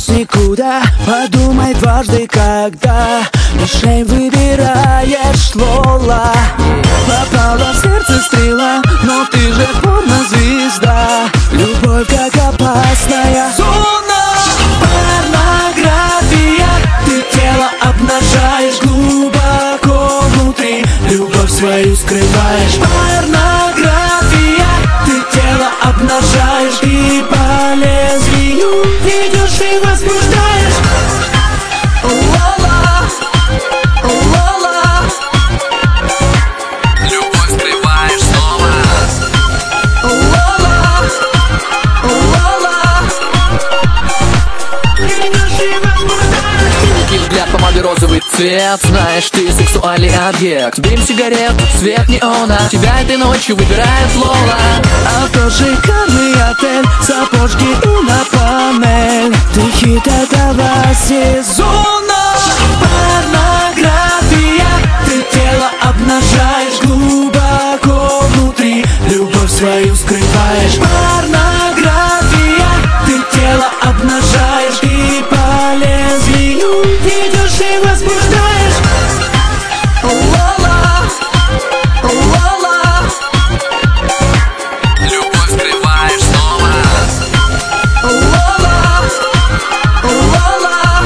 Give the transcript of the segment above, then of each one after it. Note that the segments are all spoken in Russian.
спешишь никуда. Подумай дважды, когда мишень выбираешь, Лола. Попала в сердце стрела, но ты же порнозвезда. Любовь как опасная зона. Порнография, ты тело обнажаешь глубоко внутри, любовь свою скрываешь. Порнография, ты тело обнажаешь и по лезвию ведешь и возбуждаешь. Лола, Лола. Любовь скрываешь снова. Лола, Лола. Ведешь и возбуждаешь. Синий взгляд, помады розовый цвет. Знаешь, ты сексуальный объект. Дым сигарет, свет неона, тебя этой ночью выбирает Лола. Авто, шикарный отель, сапожки и на панель. Ты хит этого сезона. Порнография, ты тело обнажаешь глубоко внутри, любовь свою скрываешь. Порнография, ты тело обнажаешь и по лезвию ведешь и возбуждаешь. Лола, Лола. Любовь скрываешь снова. Лола, Лола.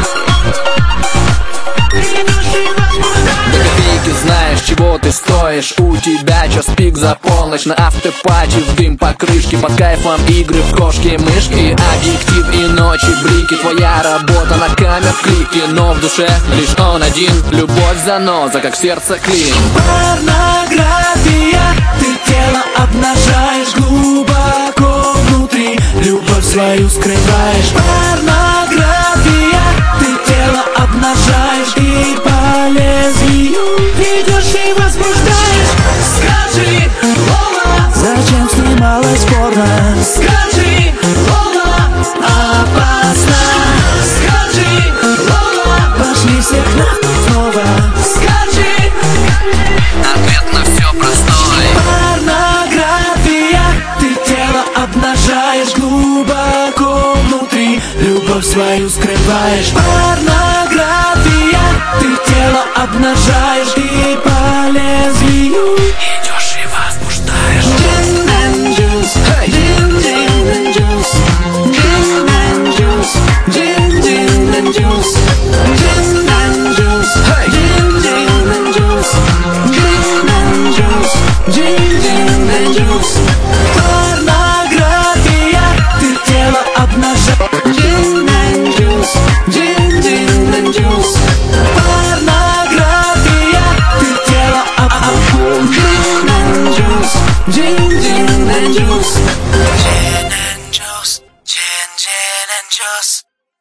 До копейки знаешь, чего ты стоишь. У тебя час пик за полночь. На автопати в дым покрышки. Под кайфом игры в кошки-мышки. Объектив и ночи блики. Твоя работа на камер клики. Но в душе лишь он один. Любовь заноза, как в сердце клин. Порнография, ты тело обнажаешь глубоко внутри, любовь свою скрываешь. Порнография, ты тело обнажаешь и по лезвию ведешь и возбуждаешь. Скажи, Лола, зачем снималась порно? Скажи, Лола, опасно. Скажи, Лола, пошли всех нахуй снова. Скажи. Ответ на все простой. Порнография, ты тело обнажаешь глубоко внутри, любовь свою скрываешь. Порнография, ты тело обнажаешь и по лезвию идешь и возбуждаешь. Gin and juice, gin and juice, gin and juice, gin and juice, gin and juice, gin and juice, gin and juice, gin and juice. Порнография, ты тело обнажаешь. Gin and juice, gin and juice. Порнография, ты тело обнажаешь. Gin and juice, gin and juice.